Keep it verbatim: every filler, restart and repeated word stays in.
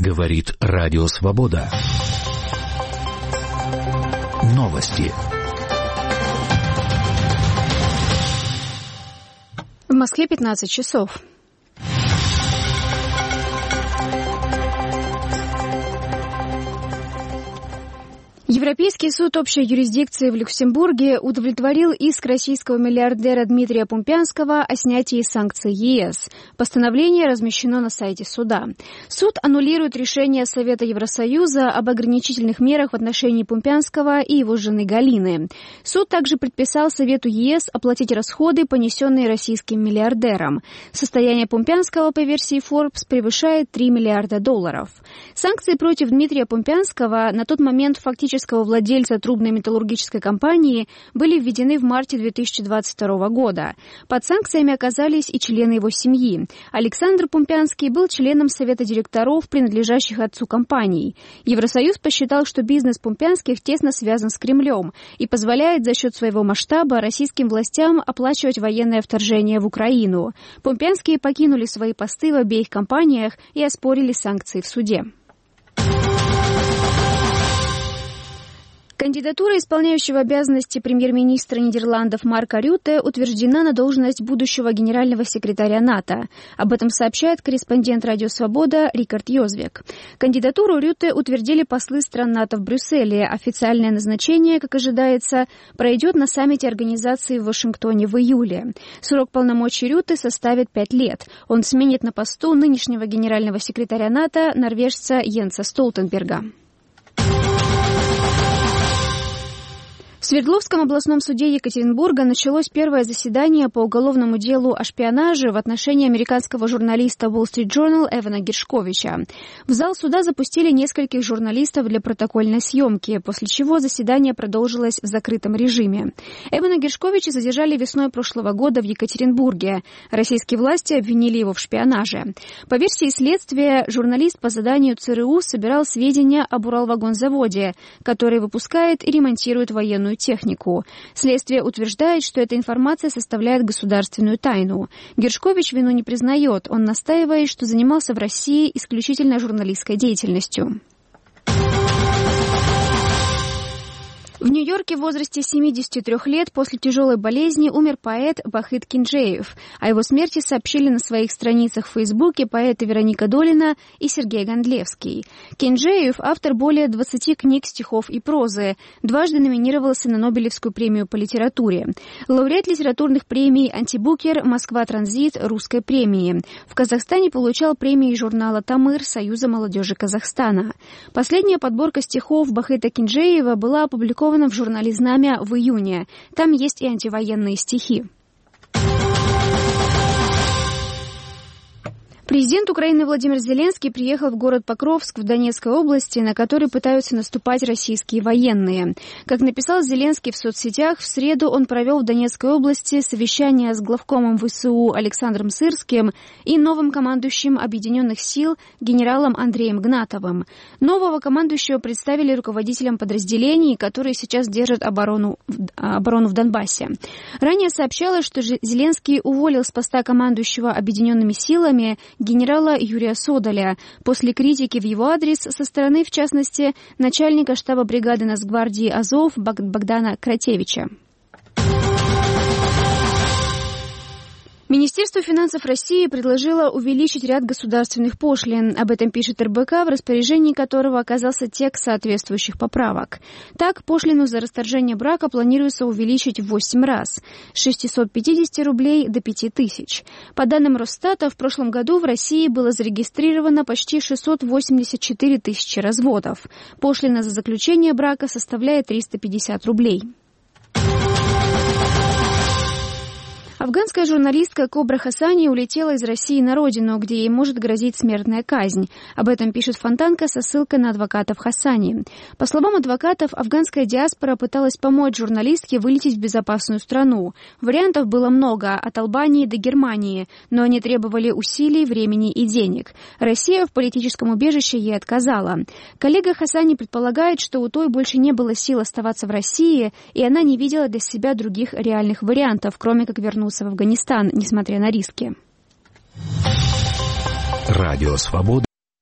Говорит Радио Свобода. Новости. В Москве пятнадцать часов. Европейский суд общей юрисдикции в Люксембурге удовлетворил иск российского миллиардера Дмитрия Пумпянского о снятии санкций ЕС. Постановление размещено на сайте суда. Суд аннулирует решение Совета Евросоюза об ограничительных мерах в отношении Пумпянского и его жены Галины. Суд также предписал Совету ЕС оплатить расходы, понесенные российским миллиардером. Состояние Пумпянского, по версии Forbes, превышает три миллиарда долларов. Санкции против Дмитрия Пумпянского, на тот момент фактически владельца трубной металлургической компании, были введены в марте две тысячи двадцать второго года. Под санкциями оказались и члены его семьи. Александр Пумпянский был членом Совета директоров, принадлежащих отцу компаний. Евросоюз посчитал, что бизнес Пумпянских тесно связан с Кремлем и позволяет за счет своего масштаба российским властям оплачивать военное вторжение в Украину. Пумпянские покинули свои посты в обеих компаниях и оспорили санкции в суде. Кандидатура исполняющего обязанности премьер-министра Нидерландов Марка Рютте утверждена на должность будущего генерального секретаря НАТО. Об этом сообщает корреспондент Радио Свобода Рикард Йозвек. Кандидатуру Рютте утвердили послы стран НАТО в Брюсселе. Официальное назначение, как ожидается, пройдет на саммите организации в Вашингтоне в июле. Срок полномочий Рютте составит пять лет. Он сменит на посту нынешнего генерального секретаря НАТО норвежца Йенса Столтенберга. В Свердловском областном суде Екатеринбурга началось первое заседание по уголовному делу о шпионаже в отношении американского журналиста Wall Street Journal Эвана Гершковича. В зал суда запустили нескольких журналистов для протокольной съемки, после чего заседание продолжилось в закрытом режиме. Эвана Гершковича задержали весной прошлого года в Екатеринбурге. Российские власти обвинили его в шпионаже. По версии следствия, журналист по заданию ЦРУ собирал сведения об Уралвагонзаводе, который выпускает и ремонтирует военную технику. Следствие утверждает, что эта информация составляет государственную тайну. Гершкович вину не признает. Он настаивает, что занимался в России исключительно журналистской деятельностью. В Нью-Йорке в возрасте семидесяти трёх лет после тяжелой болезни умер поэт Вахид Кинджеев. О его смерти сообщили на своих страницах в Фейсбуке поэты Вероника Долина и Сергей Гондлевский. Кинджеев – автор более двадцати книг, стихов и прозы. Дважды номинировался на Нобелевскую премию по литературе. Лауреат литературных премий «Антибукер», «Москва Транзит», «Русской премии». В Казахстане получал премии журнала «Тамыр» Союза молодежи Казахстана. Последняя подборка стихов Вахида Кинджеева была опубликована в журнале «Знамя» в июне. Там есть и антивоенные стихи. Президент Украины Владимир Зеленский приехал в город Покровск в Донецкой области, на который пытаются наступать российские военные. Как написал Зеленский в соцсетях, в среду он провел в Донецкой области совещание с главкомом ВСУ Александром Сырским и новым командующим Объединенных сил генералом Андреем Гнатовым. Нового командующего представили руководителям подразделений, которые сейчас держат оборону, оборону в Донбассе. Ранее сообщалось, что Зеленский уволил с поста командующего Объединенными силами генерала Юрия Содоля после критики в его адрес со стороны, в частности, начальника штаба бригады Нацгвардии Азов Богдана Кратевича. Министерство финансов России предложило увеличить ряд государственных пошлин. Об этом пишет эр бэ ка, в распоряжении которого оказался текст соответствующих поправок. Так, пошлину за расторжение брака планируется увеличить в восемь раз – с шестисот пятидесяти рублей до пяти тысяч. По данным Росстата, в прошлом году в России было зарегистрировано почти шестьсот восемьдесят четыре тысячи разводов. Пошлина за заключение брака составляет триста пятьдесят рублей. Афганская журналистка Кобра Хасани улетела из России на родину, где ей может грозить смертная казнь. Об этом пишет Фонтанка со ссылкой на адвокатов Хасани. По словам адвокатов, афганская диаспора пыталась помочь журналистке вылететь в безопасную страну. Вариантов было много, от Албании до Германии, но они требовали усилий, времени и денег. Россия в политическом убежище ей отказала. Коллега Хасани предполагает, что у той больше не было сил оставаться в России, и она не видела для себя других реальных вариантов, кроме как вернуться в Афганистан, несмотря на риски. Радио Свобода.